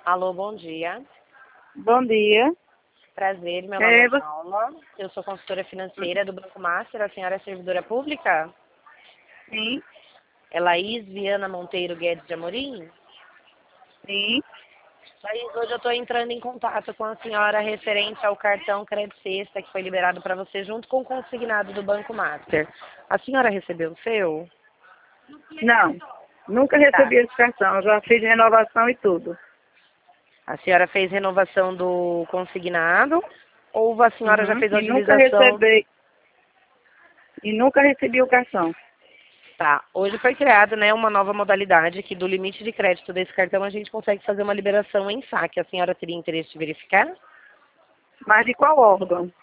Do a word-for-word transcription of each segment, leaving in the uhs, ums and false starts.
Alô, bom dia. Bom dia. Prazer, meu nome É, é você... Paula. Eu sou consultora financeira do Banco Master. A senhora é servidora pública? Sim, É Laís Viana Monteiro Guedes de Amorim? sim. Laís, hoje eu estou entrando em contato com a senhora referente ao cartão Crédito Sexta que foi liberado para você junto com o consignado do Banco Master. A senhora recebeu o seu? Não, nunca Tá. recebi esse cartão. Eu já fiz renovação e tudo. A senhora fez renovação do consignado ou a senhora já Uhum. fez a E nunca utilização? recebi, e nunca recebi o cartão. Tá. Hoje foi criada, né, uma nova modalidade que do limite de crédito desse cartão a gente consegue fazer uma liberação em saque. A senhora teria interesse de verificar? Mas de qual órgão?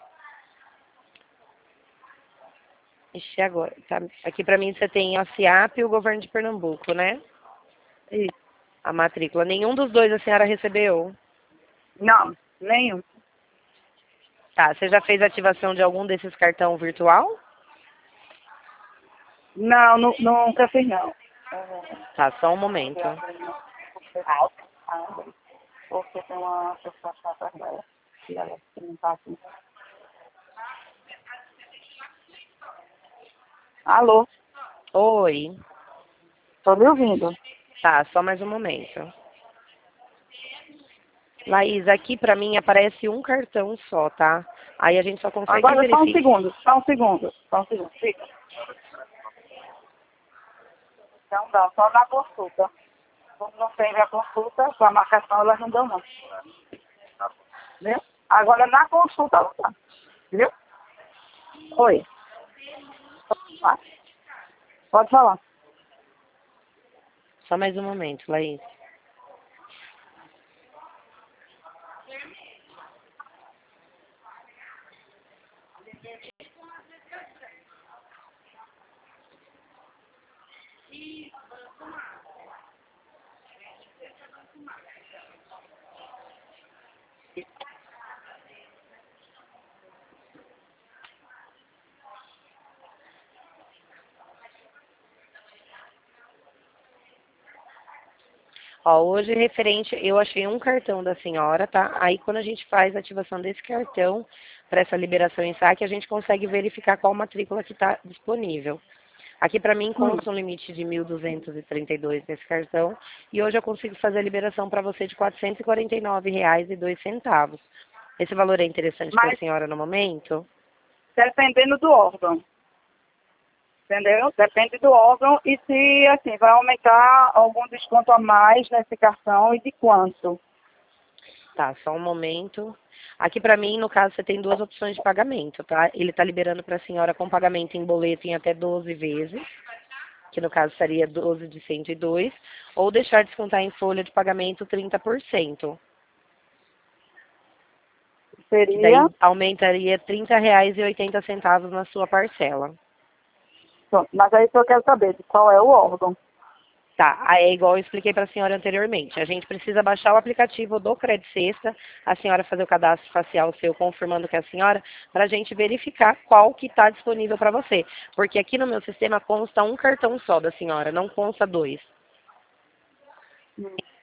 Ixi, agora. Tá. Aqui pra mim você tem a SIAP e o governo de Pernambuco, né? Isso. A matrícula. Nenhum dos dois a senhora recebeu? Não, nenhum. Tá. Você já fez ativação de algum desses cartão virtual? Não, nu- nunca fiz não. Tá, só um momento. Porque tem uma pessoa chata dela. Que ela não tá aqui. Alô, Oi. tô me ouvindo. Tá, só mais um momento. Laís, aqui pra mim aparece um cartão só, tá? Aí a gente só consegue Agora só um verificar. segundo, só um segundo, só um segundo. Fica. Então dá, só na consulta. Como não teve a consulta, com a marcação elas não dão não. Viu? Agora na consulta ela tá. Viu? Oi. Vai. Pode falar. Só mais um momento, Laís. Ó, hoje referente, eu achei um cartão da senhora, tá? Aí quando a gente faz a ativação desse cartão para essa liberação em saque, a gente consegue verificar qual matrícula que está disponível. Aqui para mim Hum. consta um limite de mil duzentos e trinta e dois nesse cartão e hoje eu consigo fazer a liberação para você de quatrocentos e quarenta e nove reais e dois centavos. Esse valor é interessante para a Mas senhora no momento? dependendo do órgão. Entendeu? Depende do órgão e se assim, vai aumentar algum desconto a mais nesse cartão e de quanto. Tá, só um momento. Aqui para mim, no caso, você tem duas opções de pagamento, tá? Ele está liberando para a senhora com pagamento em boleto em até doze vezes, que no caso seria doze de cento e dois, ou deixar descontar em folha de pagamento trinta por cento, que daí Seria, aumentaria trinta reais e oitenta centavos na sua parcela. pronto, mas aí eu quero saber de qual é o órgão. Tá, aí é igual eu expliquei para a senhora anteriormente. A gente precisa baixar o aplicativo do Crédito Sexta, a senhora fazer o cadastro facial seu, confirmando que é a senhora, para a gente verificar qual que está disponível para você. Porque aqui no meu sistema consta um cartão só da senhora, não consta dois.